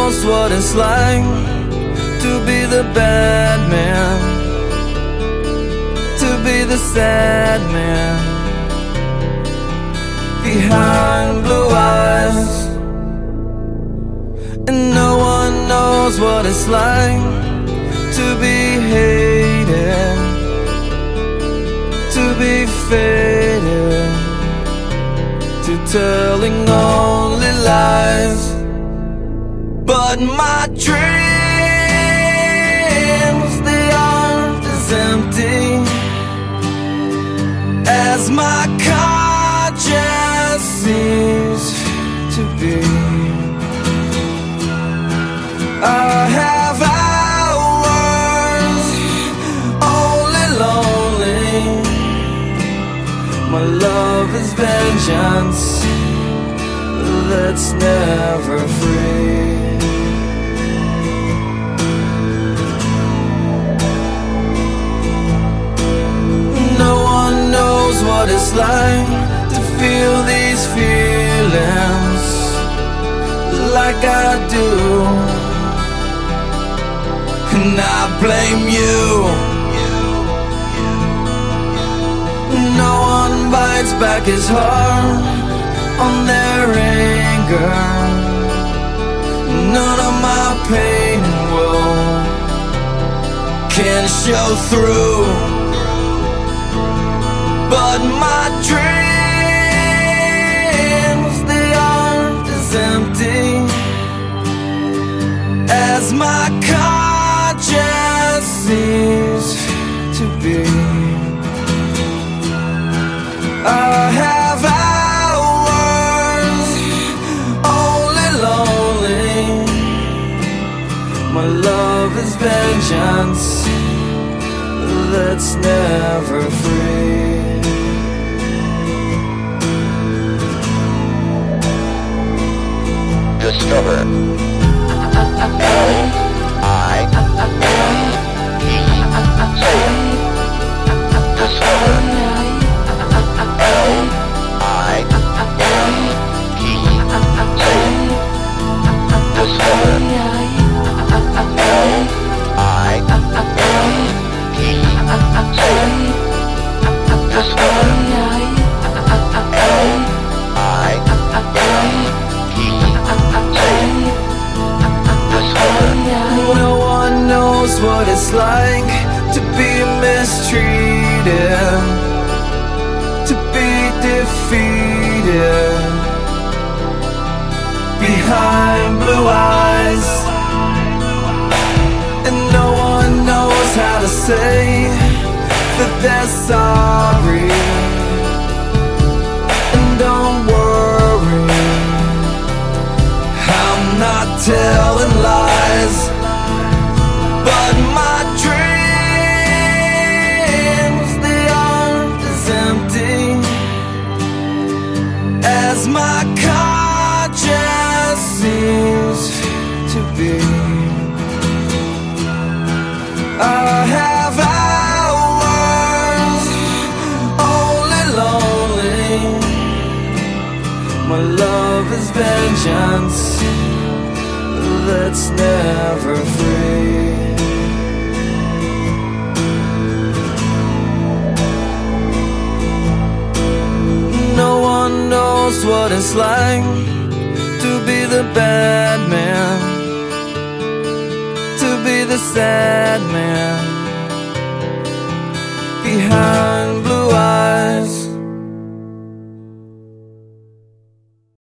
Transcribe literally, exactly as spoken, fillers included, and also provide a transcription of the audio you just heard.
knows what it's like to be the bad man, to be the sad man behind blue eyes. And no one knows what it's like to be hated, to be faded, to telling only lies. But my dreams, they aren't as empty as my conscience seems to be. I have hours only lonely. My love is vengeance that's never free. No one knows what it's like to feel these feelings like I do. And I blame you. No one bites back his heart on their anger. None of my pain will can show through. But my dreams, they aren't as empty as my conscience seems to be. I have hours only lonely. My love is vengeance that's never free. Discover L I E Say it. Discover L I E Say it. Discover L I E Say it. Discover L I No one knows what it's like to be mistreated, to be defeated behind blue eyes. And no one knows how to say that they're sorry. And don't worry, I'm not telling lies. But my dreams, they aren't as empty as my conscience seems to be. I have hours only lonely. My love is vengeance that's never free. No one knows what it's like to be the bad man, to be the sad man